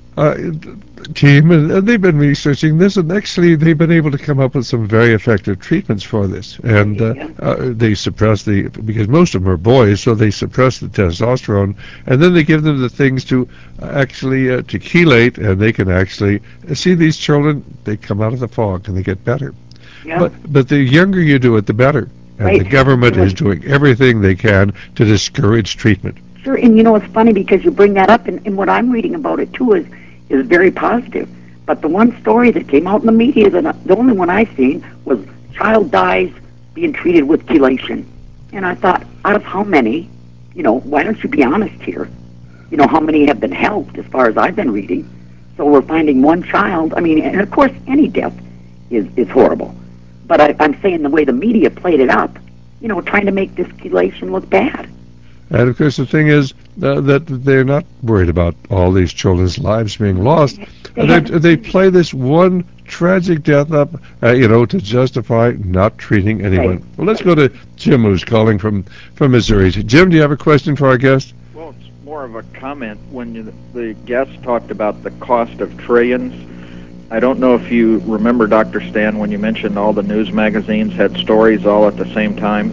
team, and they've been researching this, and actually they've been able to come up with some very effective treatments for this. And they suppress because most of them are boys, so they suppress the testosterone, and then they give them the things to actually to chelate, and they can actually see these children. They come out of the fog and they get better. Yeah. But the younger you do it, the better. And Right. the government is doing everything they can to discourage treatment. Sure, and it's funny because you bring that up, and what I'm reading about it too is very positive. But the one story that came out in the media, the only one I seen, was child dies being treated with chelation. And I thought, out of how many, why don't you be honest here? How many have been helped as far as I've been reading? So we're finding one child. I mean, and of course any death is horrible. But I'm saying the way the media played it up, trying to make this chelation look bad. And of course, the thing is that they're not worried about all these children's lives being lost. They play this one tragic death up, to justify not treating anyone. Right. Well, let's go to Jim, who's calling from Missouri. Jim, do you have a question for our guest? Well, it's more of a comment. When the guest talked about the cost of trillions, I don't know if you remember, Dr. Stan, when you mentioned all the news magazines had stories all at the same time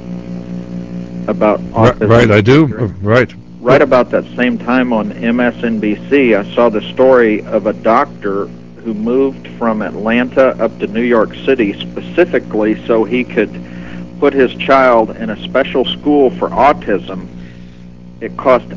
about autism. Right, I do. Right. Right about that same time on MSNBC, I saw the story of a doctor who moved from Atlanta up to New York City specifically so he could put his child in a special school for autism. It cost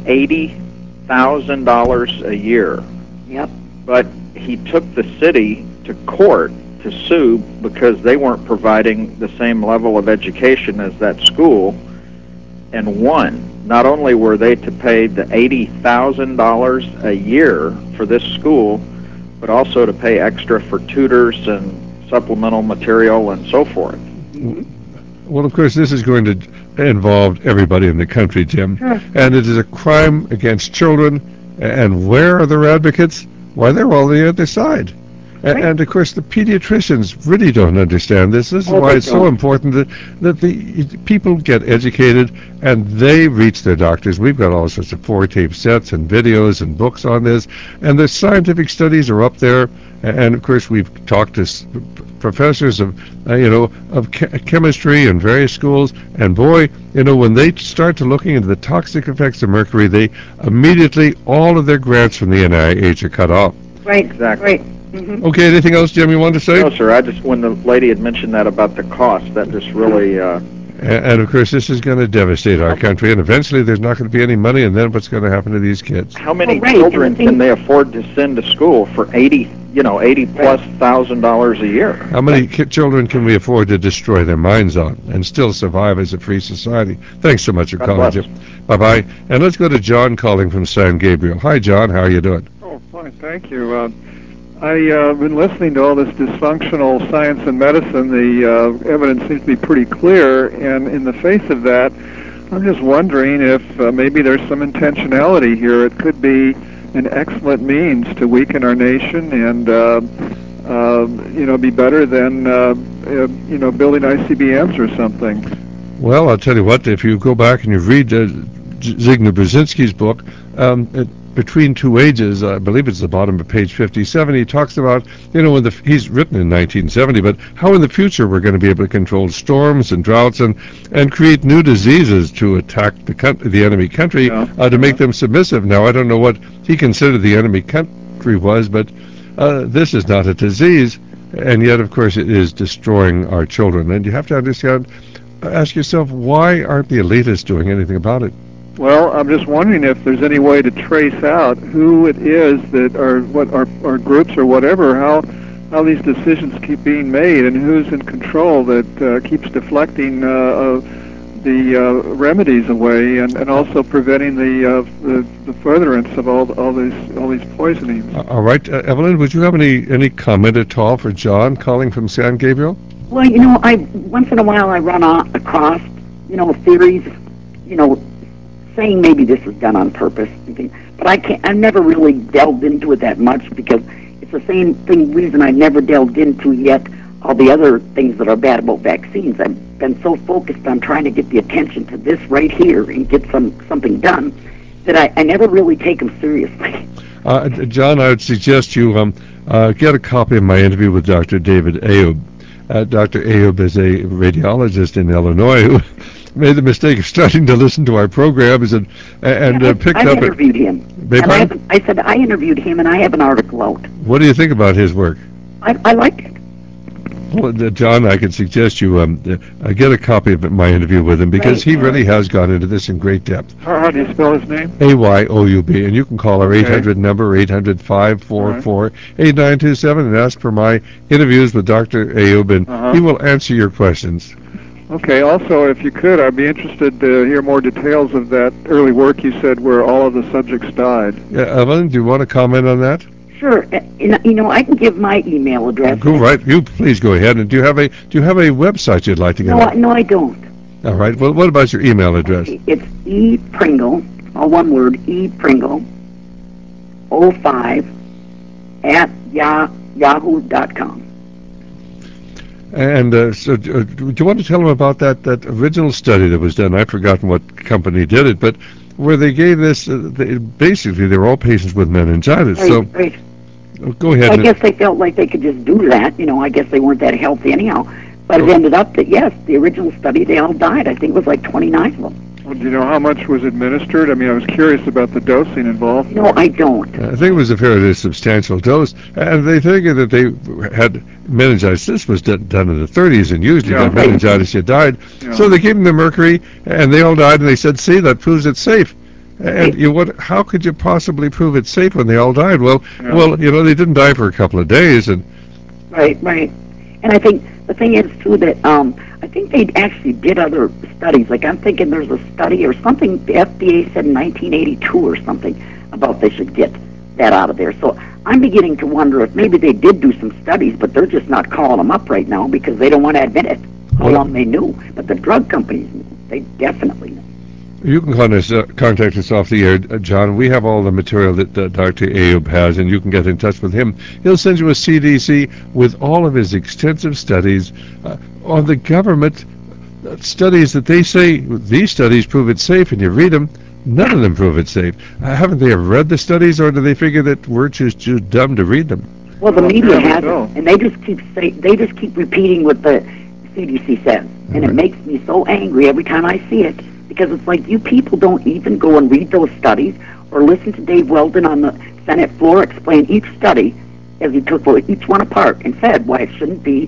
$80,000 a year. Yep. But he took the city to court to sue because they weren't providing the same level of education as that school, and won. Not only were they to pay the $80,000 a year for this school, but also to pay extra for tutors and supplemental material and so forth. Well, of course, this is going to involve everybody in the country, Jim. Sure. And it is a crime against children. And where are their advocates? Why, they're all on the other side. Right. And of course, the pediatricians really don't understand this. This is why it's so important that the people get educated and they reach their doctors. We've got all sorts of 4-tape sets and videos and books on this, and the scientific studies are up there. And of course, we've talked to professors of chemistry in various schools, and boy, when they start to looking into the toxic effects of mercury, they immediately, all of their grants from the NIH are cut off. Right. Exactly. Right. Mm-hmm. Okay, anything else, Jim, you wanted to say? No, sir. When the lady had mentioned that about the cost, that just really... And of course, this is going to devastate our country, and eventually there's not going to be any money, and then what's going to happen to these kids? How many children can they afford to send to school for $80,000+ a year? How many children can we afford to destroy their minds on and still survive as a free society? Thanks so much for calling, Jim. Bye-bye. And let's go to John calling from San Gabriel. Hi, John. How are you doing? Oh, fine. Thank you. I've been listening to all this dysfunctional science and medicine. The evidence seems to be pretty clear, and in the face of that, I'm just wondering if maybe there's some intentionality here. It could be an excellent means to weaken our nation and, be better than, building ICBMs or something. Well, I'll tell you what, if you go back and you read Zygmunt Brzezinski's book, Between Two Ages, I believe it's the bottom of page 57, he talks about, he's written in 1970, but how in the future we're going to be able to control storms and droughts and create new diseases to attack the enemy country, to make them submissive. Now, I don't know what he considered the enemy country was, but this is not a disease, and yet, of course, it is destroying our children. And you have to ask yourself, why aren't the elitists doing anything about it? Well, I'm just wondering if there's any way to trace out who it is that are groups or whatever, how these decisions keep being made, and who's in control that keeps deflecting the remedies away, and also preventing the furtherance of all these poisonings. All right, Evelyn, would you have any comment at all for John calling from San Gabriel? Well, I once in a while I run across theories, saying maybe this was done on purpose, but I've never really delved into it that much, because it's the same reason I never delved into yet all the other things that are bad about vaccines. I've been so focused on trying to get the attention to this right here and get something done that I never really take them seriously. John, I would suggest you get a copy of my interview with Dr. David Ayoub. Dr. Ayoub is a radiologist in Illinois who made the mistake of starting to listen to our programs and picked I up. I interviewed him. I said I interviewed him, and I have an article out. What do you think about his work? I liked it. Well, John, I could suggest you get a copy of my interview with him, because he really has gone into this in great depth. How do you spell his name? Ayoub, and you can call our 800 number, 800-544-8927, and ask for my interviews with Dr. Ayoub, and he will answer your questions. Okay, also, if you could, I'd be interested to hear more details of that early work you said where all of the subjects died. Yeah, Evelyn, do you want to comment on that? Sure. I can give my email address. Go right. You please go ahead. And do you have a website you'd like to get? No, I don't. All right. Well, what about your email address? It's epringle, all one word, epringle 05 at yahoo.com. And so, do you want to tell them about that original study that was done? I've forgotten what company did it, but where they gave this, basically they were all patients with meningitis. Right. Go ahead. I guess they felt like they could just do that. I guess they weren't that healthy anyhow. But it ended up that, yes, the original study, they all died. I think it was like 29 of them. Well, do you know how much was administered? I mean, I was curious about the dosing involved. No, I don't. I think it was a fairly substantial dose, and they figured that they had meningitis. This was done in the 30s, and usually that meningitis, you died. Yeah. So they gave them the mercury, and they all died, and they said, see, that proves it's safe. And how could you possibly prove it's safe when they all died? Well, they didn't die for a couple of days. Right. And I think the thing is, too, that I think they actually did other studies. Like, I'm thinking there's a study or something the FDA said in 1982 or something about they should get that out of there. So I'm beginning to wonder if maybe they did do some studies, but they're just not calling them up right now because they don't want to admit it, how long they knew. But the drug companies knew. They definitely knew. You can contact us off the air, John. We have all the material that Dr. Ayoub has, and you can get in touch with him. He'll send you a CDC with all of his extensive studies on the government studies that they say, these studies prove it's safe, and you read them, none of them prove it's safe. Haven't they ever read the studies, or do they figure that we're just too dumb to read them? Well, the media has it, and they just keep repeating what the CDC says, and it makes me so angry every time I see it. Because it's like you people don't even go and read those studies or listen to Dave Weldon on the Senate floor explain each study as he took each one apart and said why it shouldn't be,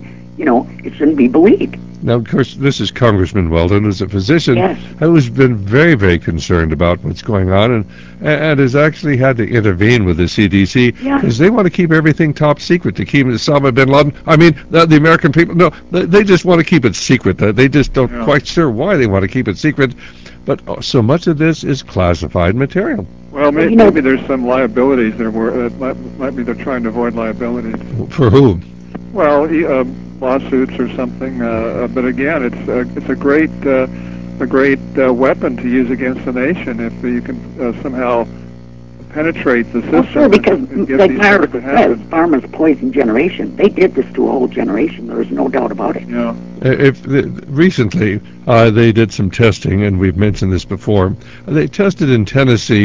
it shouldn't be believed. Now, of course, this is Congressman Weldon, who's a physician who's been very, very concerned about what's going on and has actually had to intervene with the CDC because they want to keep everything top secret to keep Osama bin Laden. I mean, the American people, no, they just want to keep it secret. They just don't quite sure why they want to keep it secret. But so much of this is classified material. Well, you know, maybe there's some liabilities there where might be they're trying to avoid liabilities. For who? Well, lawsuits or something. But again, it's a great weapon to use against the nation if you can somehow penetrate the system. Well, sure, because and get like these Myra things to says, happen. farmers poison generation. They did this to a whole generation. There's no doubt about it. Yeah. Recently, they did some testing, and we've mentioned this before. They tested in Tennessee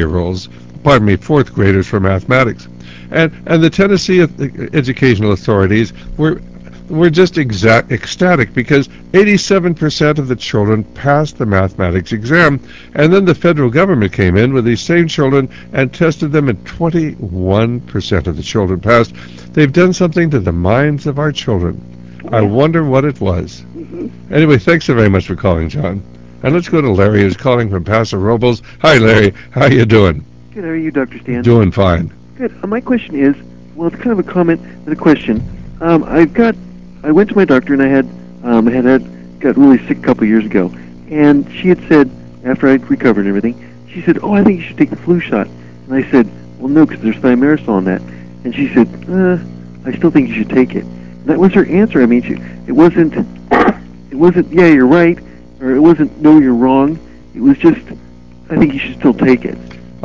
fourth graders for mathematics, and the Tennessee educational authorities were just ecstatic because 87% of the children passed the mathematics exam, and then the federal government came in with these same children and tested them, and 21% of the children passed. They've done something to the minds of our children. I wonder what it was. Mm-hmm. Anyway, thanks so very much for calling, John. And let's go to Larry, who's calling from Paso Robles. Hi, Larry. How you doing? Good. How are you, Dr. Stan? Doing fine. Good. My question is, well, it's kind of a comment and a question. I went to my doctor and I got really sick a couple years ago, and she had said after I'd recovered and everything, she said, "Oh, I think you should take the flu shot." And I said, "Well, no, because there's thimerosal in that." And she said, "I still think you should take it." And that was her answer. I mean, it wasn't, yeah, you're right, or it wasn't, no, you're wrong. It was just, I think you should still take it.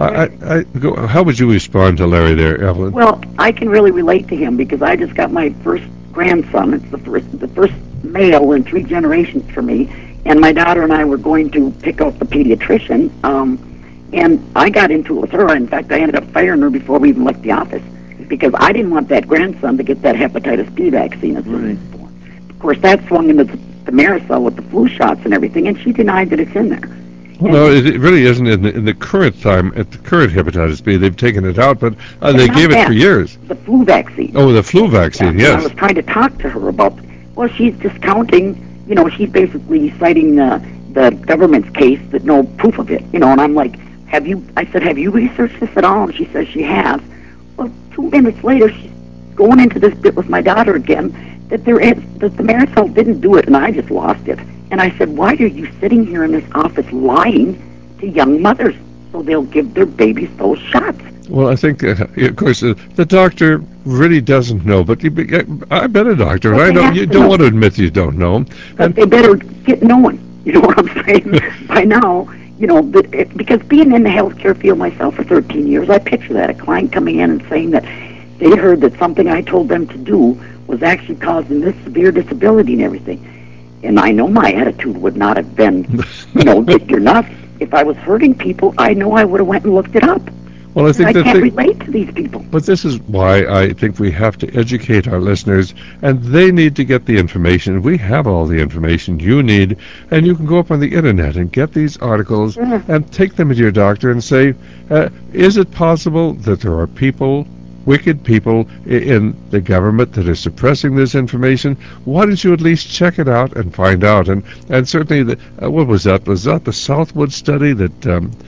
How would you respond to Larry there, Evelyn? Well, I can really relate to him because I just got my first grandson. It's the first male in 3 generations for me. And my daughter and I were going to pick out the pediatrician, and I got into it with her. In fact, I ended up firing her before we even left the office because I didn't want that grandson to get that hepatitis B vaccine as soon as he was born. Of course, that swung into the Marisol with the flu shots and everything, and she denied that it's in there. Well, no, it really isn't in the current time. At the current hepatitis B, they've taken it out, but they gave it for years. The flu vaccine. Oh, the flu vaccine, yes. I was trying to talk to her about, well, she's discounting, she's basically citing the government's case that no proof of it, and I'm like, I said, have you researched this at all? And she says she has. Well, 2 minutes later, she's going into this bit with my daughter again, that the Marisol didn't do it, and I just lost it. And I said, why are you sitting here in this office lying to young mothers so they'll give their babies those shots? Well, I think, of course, the doctor really doesn't know, but I've been a doctor, and I know you don't want to admit you don't know. But they better get knowing, you know what I'm saying? By now, because being in the healthcare field myself for 13 years, I picture that, a client coming in and saying that they heard that something I told them to do was actually causing this severe disability and everything. And I know my attitude would not have been, that you're nuts. If I was hurting people, I know I would have went and looked it up. Well, I think I can't relate to these people. But this is why I think we have to educate our listeners, and they need to get the information. We have all the information you need, and you can go up on the internet and get these articles and take them to your doctor and say, is it possible that there are wicked people in the government that are suppressing this information? Why don't you at least check it out and find out? And certainly, what was that? Was that the Southwood study that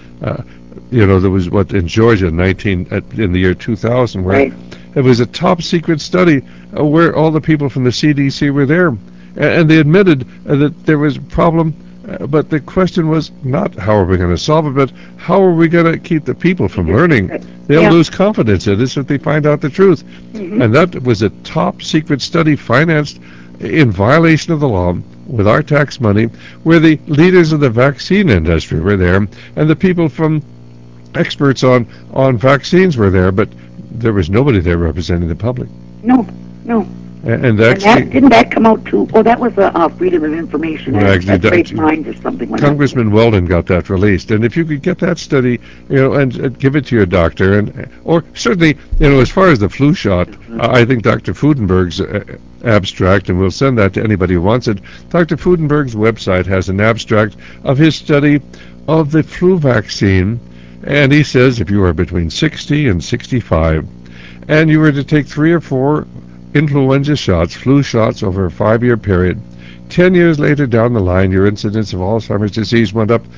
there was in Georgia in the year 2000, where it was a top secret study where all the people from the CDC were there, and they admitted that there was a problem. But the question was not how are we going to solve it, but how are we going to keep the people from learning? They'll lose confidence in this if they find out the truth. Mm-hmm. And that was a top secret study financed in violation of the law with our tax money, where the leaders of the vaccine industry were there, and the people from experts on vaccines were there, but there was nobody there representing the public. No. And didn't that come out too? Oh, that was a Freedom of Information Act. Great Minds or something like that. Congressman Weldon got that released, and if you could get that study, and give it to your doctor, or certainly, as far as the flu shot, I think Dr. Fudenberg's abstract, and we'll send that to anybody who wants it. Dr. Fudenberg's website has an abstract of his study of the flu vaccine, and he says if you are between 60 and 65, and you were to take 3 or 4 influenza shots, flu shots over a 5-year period, 10 years later down the line, your incidence of Alzheimer's disease went up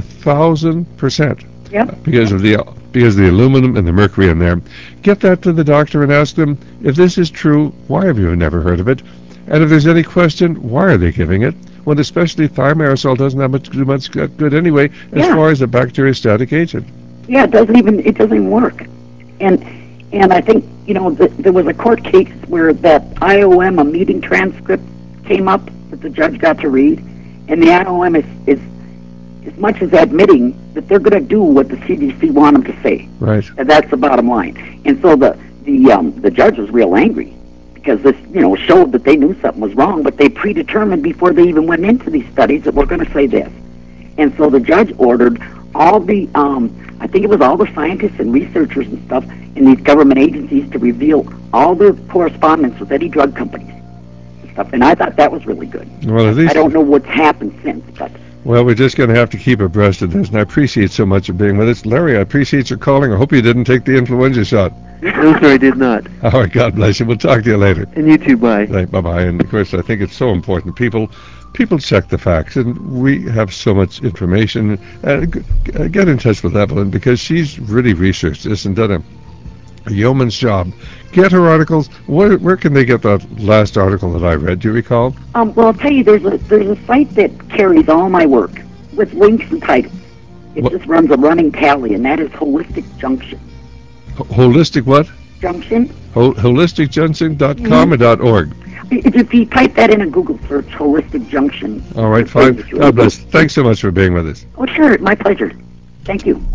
1,000%. Yep. Because of the aluminum and the mercury in there. Get that to the doctor and ask them, if this is true, why have you never heard of it? And if there's any question, why are they giving it? When especially thimerosal doesn't have much good anyway, as far as a bacteriostatic agent. Yeah, it doesn't even work. And I think, there was a court case where that IOM, a meeting transcript, came up that the judge got to read, and the IOM is as much as admitting that they're going to do what the CDC want them to say. Right. And that's the bottom line. And so the judge was real angry because this, showed that they knew something was wrong, but they predetermined before they even went into these studies that we're going to say this. And so the judge ordered all the, I think it was all the scientists and researchers and stuff in these government agencies to reveal all their correspondence with any drug companies and stuff. And I thought that was really good. Well, at least I don't know what's happened since, but... Well, we're just going to have to keep abreast of this, and I appreciate so much of being with us. Larry, I appreciate your calling. I hope you didn't take the influenza shot. No, sir, I did not. All right, God bless you. We'll talk to you later. And you too, bye. Right, bye-bye. And, of course, I think it's so important. People check the facts, and we have so much information. Get in touch with Evelyn, because she's really researched this and done a yeoman's job. Get her articles. Where can they get that last article that I read? Do you recall? Well, I'll tell you, there's a site that carries all my work with links and titles. It just runs a running tally, and that is Holistic Junction. Holistic what? Junction. HolisticJunction.com or .org? If you type that in a Google search, Holistic Junction. All right, fine. God bless. Thanks so much for being with us. Oh, sure. My pleasure. Thank you.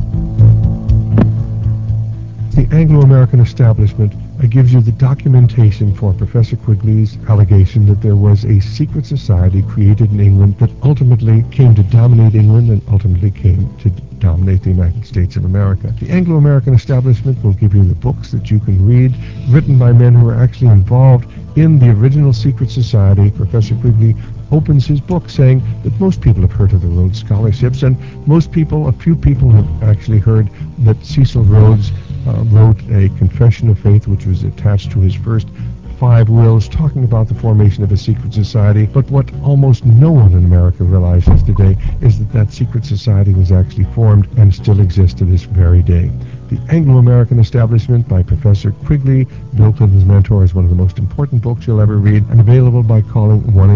The Anglo-American establishment gives you the documentation for Professor Quigley's allegation that there was a secret society created in England that ultimately came to dominate England and ultimately came to dominate the United States of America. The Anglo-American establishment will give you the books that you can read, written by men who are actually involved in the original secret society. Professor Quigley opens his book saying that most people have heard of the Rhodes Scholarships, and a few people have actually heard that Cecil Rhodes wrote a confession of faith which was attached to his first 5 wills talking about the formation of a secret society. But what almost no one in America realizes today is that secret society was actually formed and still exists to this very day. The Anglo-American Establishment by Professor Quigley, built in his mentor, is one of the most important books you'll ever read, and available by calling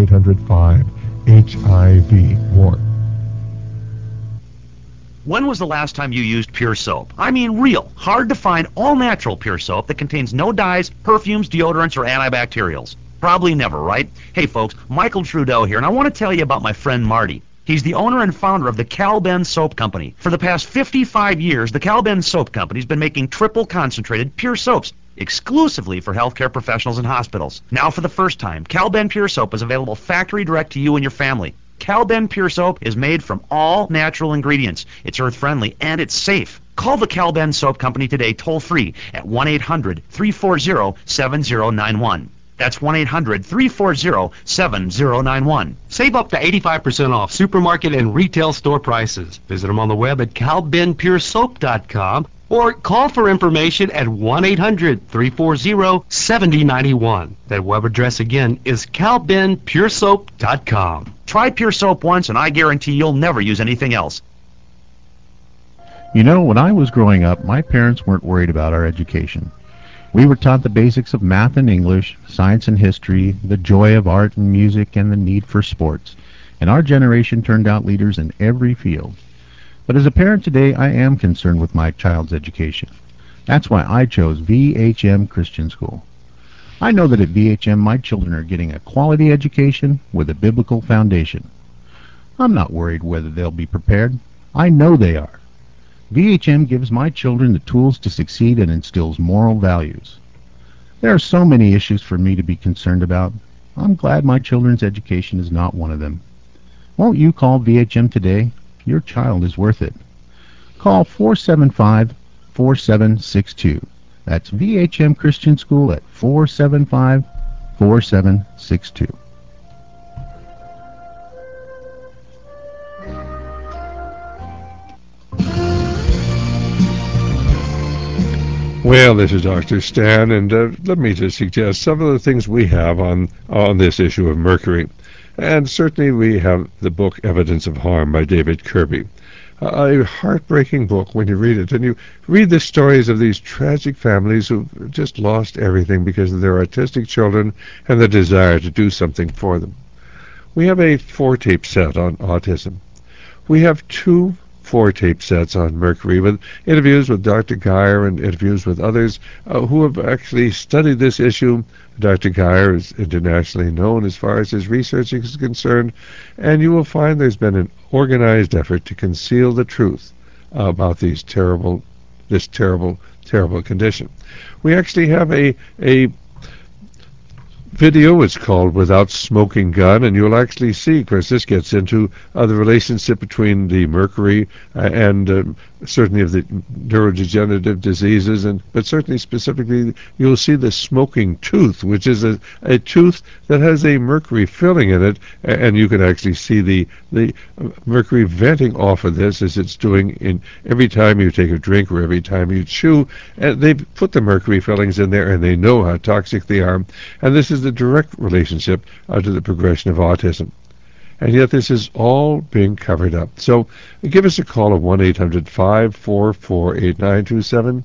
1-800-5-HIV-WAR. When was the last time you used Pure Soap? I mean real, hard-to-find, all-natural Pure Soap that contains no dyes, perfumes, deodorants, or antibacterials. Probably never, right? Hey folks, Michael Trudeau here, and I want to tell you about my friend Marty. He's the owner and founder of the Cal-Ben Soap Company. For the past 55 years, the Cal-Ben Soap Company's been making triple concentrated pure soaps exclusively for healthcare professionals and hospitals. Now for the first time, Cal-Ben Pure Soap is available factory direct to you and your family. Cal-Ben Pure Soap is made from all natural ingredients. It's earth-friendly and it's safe. Call the Cal-Ben Soap Company today toll-free at 1-800-340-7091. That's 1-800-340-7091. Save up to 85% off supermarket and retail store prices. Visit them on the web at calbenpuresoap.com or call for information at 1-800-340-7091. That web address again is calbenpuresoap.com. Try Pure Soap once and I guarantee you'll never use anything else. You know, when I was growing up, my parents weren't worried about our education. We were taught the basics of math and English, science and history, the joy of art and music, and the need for sports. And our generation turned out leaders in every field. But as a parent today, I am concerned with my child's education. That's why I chose VHM Christian School. I know that at VHM my children are getting a quality education with a biblical foundation. I'm not worried whether they'll be prepared. I know they are. VHM gives my children the tools to succeed and instills moral values. There are so many issues for me to be concerned about. I'm glad my children's education is not one of them. Won't you call VHM today? Your child is worth it. Call 475-4762. That's VHM Christian School at 475-4762. Well, this is Dr. Stan, and let me just suggest some of the things we have on this issue of mercury. And certainly we have the book Evidence of Harm by David Kirby. A heartbreaking book when you read it, and you read the stories of these tragic families who've just lost everything because of their autistic children and the desire to do something for them. We have a 4-tape set on autism. We have 2 4 tape sets on mercury with interviews with Dr. Geyer and interviews with others who have actually studied this issue. Dr. Geyer is internationally known as far as his research is concerned, and you will find there's been an organized effort to conceal the truth about this terrible condition. We actually have a video. It's called Without Smoking Gun, and you'll actually see, of course, this gets into the relationship between the mercury and certainly of the neurodegenerative diseases, but certainly specifically you'll see the smoking tooth, which is a tooth that has a mercury filling in it, and you can actually see the mercury venting off of this as it's doing in every time you take a drink or every time you chew. And they've put the mercury fillings in there, and they know how toxic they are, and this is the direct relationship to the progression of autism. And yet this is all being covered up. So give us a call at 1-800-544-8927,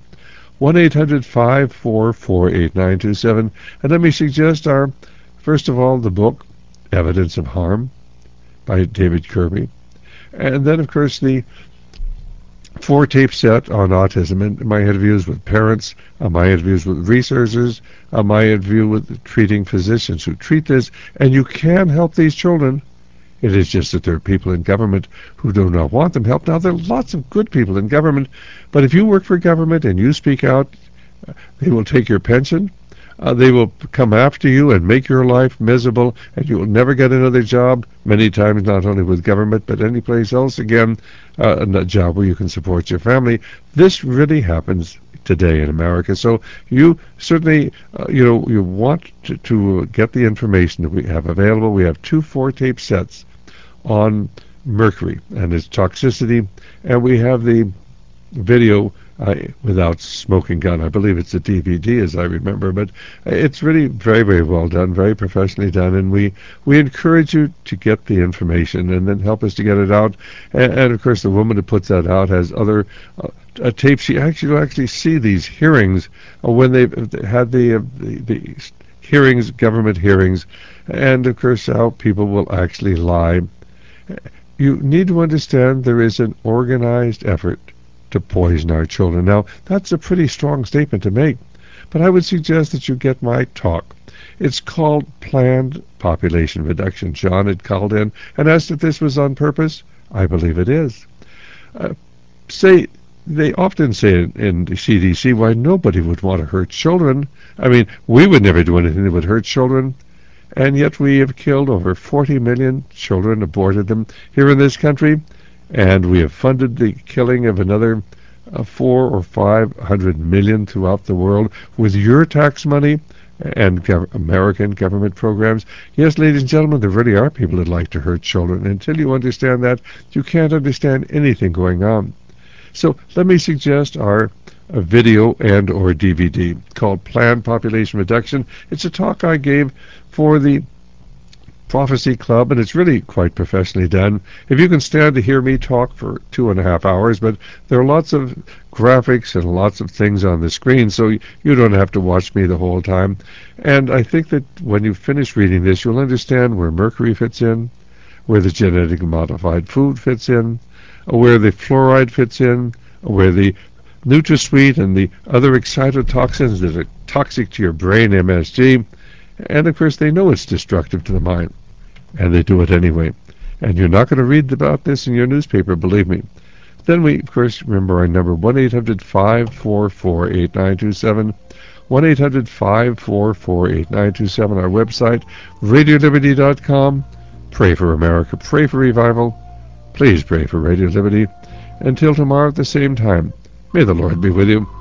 1-800-544-8927, and let me suggest first of all, the book, Evidence of Harm, by David Kirby, and then, of course, the 4 tape set on autism, and my interviews with parents, my interviews with researchers, my interview with treating physicians who treat this, and you can help these children. It is just that there are people in government who do not want them helped. Now, there are lots of good people in government, but if you work for government and you speak out, they will take your pension. They will come after you and make your life miserable, and you will never get another job, many times not only with government, but any place else again, a job where you can support your family. This really happens today in America. So you certainly, you want to get the information that we have available. We have 2 4-tape sets on mercury and its toxicity, and we have the video Without Smoking Gun. I believe it's a DVD, as I remember, but it's really very, very well done, very professionally done, and we encourage you to get the information and then help us to get it out. And of course, the woman who puts that out has other tapes. You actually see these hearings when they've had the hearings, government hearings, and of course how people will actually lie. You need to understand there is an organized effort to poison our children. Now, that's a pretty strong statement to make, but I would suggest that you get my talk. It's called Planned Population Reduction. John had called in and asked if this was on purpose. I believe it is. They often say in the CDC, why nobody would want to hurt children. I mean, we would never do anything that would hurt children. And yet we have killed over 40 million children, aborted them here in this country, and we have funded the killing of another 400 or 500 million throughout the world with your tax money and American government programs. Yes, ladies and gentlemen, there really are people that like to hurt children. Until you understand that, you can't understand anything going on. So let me suggest our video and or DVD called Planned Population Reduction. It's a talk I gave for the Prophecy Club, and it's really quite professionally done. If you can stand to hear me talk for 2.5 hours, but there are lots of graphics and lots of things on the screen, so you don't have to watch me the whole time. And I think that when you finish reading this, you'll understand where mercury fits in, where the genetically modified food fits in, where the fluoride fits in, where the NutraSweet and the other excitotoxins that are toxic to your brain, MSG, and of course they know it's destructive to the mind, and they do it anyway. And you're not going to read about this in your newspaper, believe me. Then we, of course, remember our number, 1-800-544-8927, 1-800-544-8927, our website, RadioLiberty.com. Pray for America, pray for revival. Please pray for Radio Liberty. Until tomorrow at the same time, may the Lord be with you.